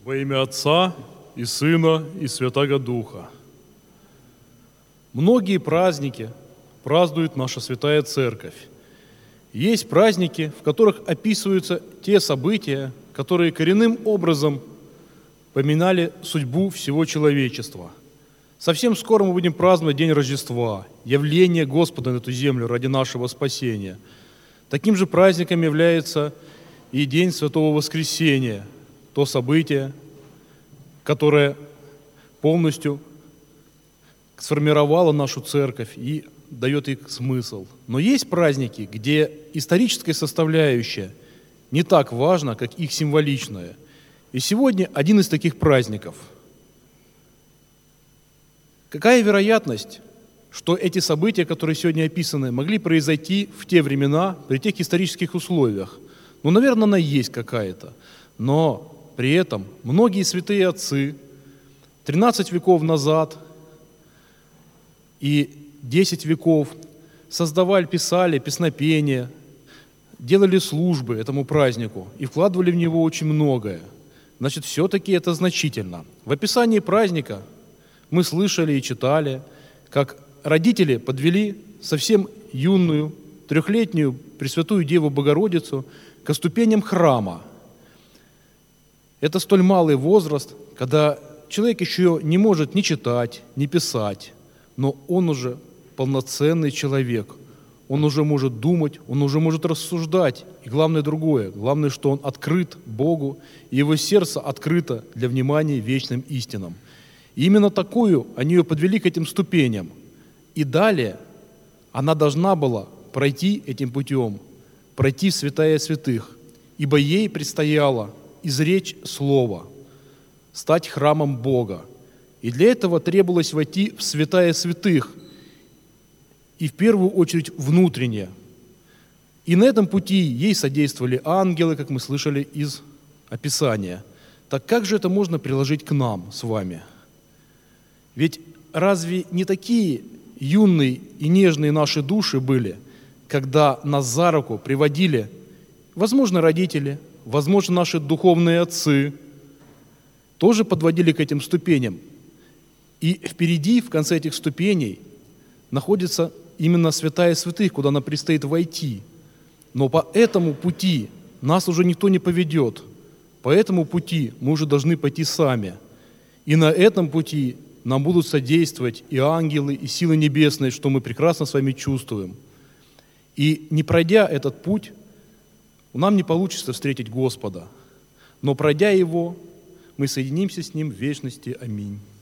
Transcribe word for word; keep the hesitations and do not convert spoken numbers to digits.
Во имя Отца и Сына и Святаго Духа. Многие праздники празднует наша Святая Церковь. Есть праздники, в которых описываются те события, которые коренным образом поминали судьбу всего человечества. Совсем скоро мы будем праздновать День Рождества, явление Господа на эту землю ради нашего спасения. Таким же праздником является и День Святого Воскресения, то событие, которое полностью сформировало нашу церковь и дает ей смысл. Но есть праздники, где историческая составляющая не так важна, как их символичная. И сегодня один из таких праздников. Какая вероятность, что эти события, которые сегодня описаны, могли произойти в те времена, при тех исторических условиях? Ну, наверное, она есть какая-то. Но при этом многие святые отцы тринадцать веков назад и десять веков создавали, писали песнопения, делали службы этому празднику и вкладывали в него очень многое. Значит, все-таки это значительно. В описании праздника мы слышали и читали, как родители подвели совсем юную, трехлетнюю Пресвятую Деву Богородицу ко ступеням храма. Это столь малый возраст, когда человек еще не может ни читать, ни писать, но он уже полноценный человек. Он уже может думать, он уже может рассуждать. И главное другое, главное, что он открыт Богу, и его сердце открыто для внимания вечным истинам. И именно такую они ее подвели к этим ступеням. И далее она должна была пройти этим путем, пройти в святая святых, ибо ей предстояло изречь Слово, стать храмом Бога. И для этого требовалось войти в святая святых, и в первую очередь внутренне. И на этом пути ей содействовали ангелы, как мы слышали из описания. Так как же это можно приложить к нам с вами? Ведь разве не такие юные и нежные наши души были, когда нас за руку приводили, возможно, родители, возможно, наши духовные отцы, тоже подводили к этим ступеням. И впереди, в конце этих ступеней, находится именно святая святых, куда нам предстоит войти. Но по этому пути нас уже никто не поведет. По этому пути мы уже должны пойти сами. И на этом пути нам будут содействовать и ангелы, и силы небесные, что мы прекрасно с вами чувствуем. И не пройдя этот путь, нам не получится встретить Господа. Но пройдя его, мы соединимся с Ним в вечности. Аминь.